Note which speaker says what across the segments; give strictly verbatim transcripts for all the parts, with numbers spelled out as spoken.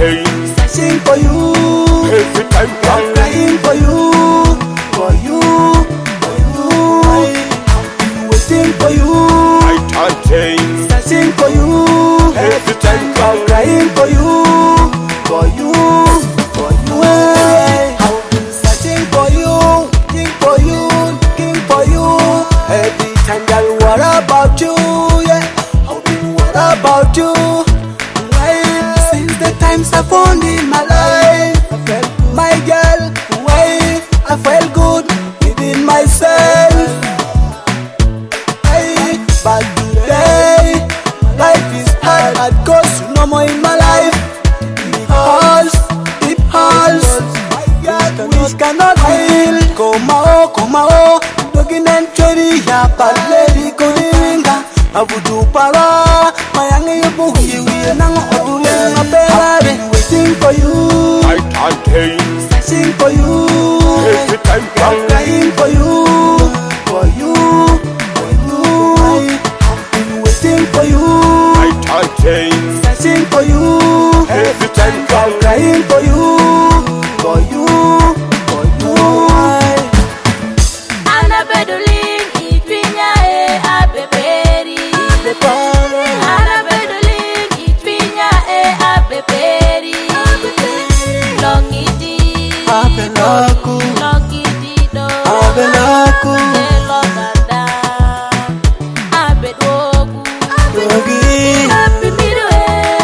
Speaker 1: day,
Speaker 2: searching for you.
Speaker 1: every time
Speaker 2: I'm crying for you, for you, for you. I'm waiting for you,
Speaker 1: night and day,
Speaker 2: searching for you.
Speaker 1: every time
Speaker 2: I'm crying for you, for you, for you. I've been searching for you, looking for you, looking for you. Every time, girl, what about you? Yeah, I've been what about you? Why? Since the times I found in my life, I felt good. My girl, why? I felt good within myself. Hey, but today, life is hard, hard cause you no more in my life. Deep halls, deep halls, which cannot heal. Koma o, koma o, dogin and cherry, ya paleri kuninga. Abudu para, mayangi yubu hiwi nang odule ngapera. Waiting for you,
Speaker 1: night and day,
Speaker 2: searching for you.
Speaker 1: every time
Speaker 2: I'm crying for you, for you, for you. I've been waiting for you,
Speaker 1: night and day,
Speaker 2: searching for you.
Speaker 1: every time
Speaker 2: I'm crying for you, for you, for you.
Speaker 3: Anabeduling itwinya e abeberi. Anabeduling itwinya e abeberi. Longidi,
Speaker 2: Abelaku,
Speaker 3: longidi do.
Speaker 2: Abelaku,
Speaker 3: Eloganda, abedwogu.
Speaker 2: Dogi,
Speaker 3: Abimiruwe,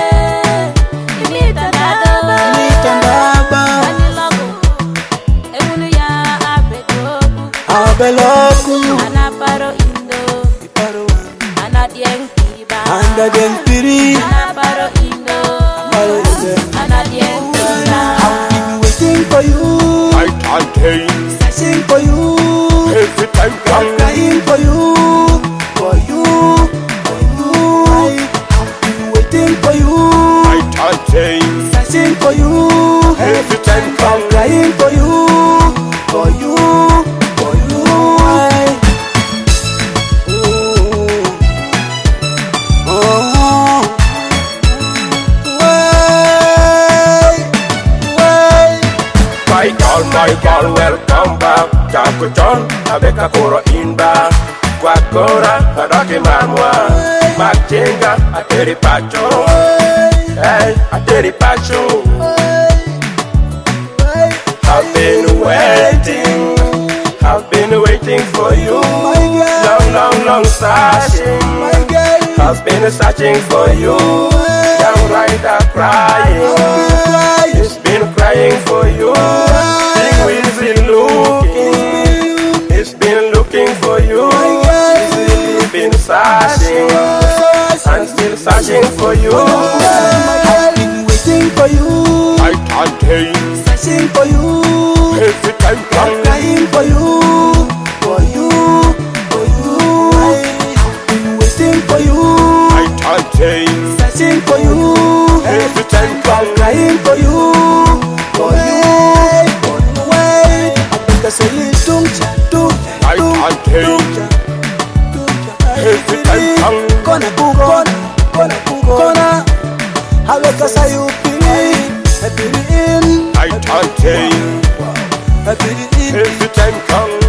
Speaker 3: imitandaba.
Speaker 2: Nitandaba,
Speaker 3: Anilogu, emunuya abedwogu.
Speaker 2: Abelaku,
Speaker 3: Anaparo indo, anadieng kiba.
Speaker 2: Anda Dempiri,
Speaker 3: Anaparo indo,
Speaker 2: I've
Speaker 3: anadieng kiba.
Speaker 2: been waiting for you,
Speaker 1: night and day,
Speaker 2: searching for you.
Speaker 1: every time
Speaker 2: I'm crying for you, for you, for you. I've been waiting for you,
Speaker 1: night and day,
Speaker 2: searching for you.
Speaker 1: every time
Speaker 2: I'm crying for you, for you, for you. Oh, oh, wait, wait.
Speaker 1: my girl, my girl, welcome back. Jago John, abeka koro inba. Wakora, adoki mamwa. Machenga, ateri pacho. Hey, ateri pacho. I've been waiting, I've been waiting for you. Long, long, long searching. I've been searching for you. Young rider crying, he's been crying for you. Big Weezy looking, he's been looking for you. He's been searching, and still searching for you.
Speaker 2: I've been waiting for you,
Speaker 1: I can't tell you,
Speaker 2: searching for you.
Speaker 1: every time
Speaker 2: I'm crying for you, for you, for you. I've been waiting for you,
Speaker 1: I can't tell you,
Speaker 2: searching for you.
Speaker 1: every time
Speaker 2: I'm crying for you, for you, for you. Wait, I think I say it, don't ya, don't ya,
Speaker 1: I can't tell you, every time
Speaker 2: Kona bu kona, kona bu kona. Hawe kasa you pili, I pili in,
Speaker 1: I can't tell you,
Speaker 2: I pili in.
Speaker 1: every time come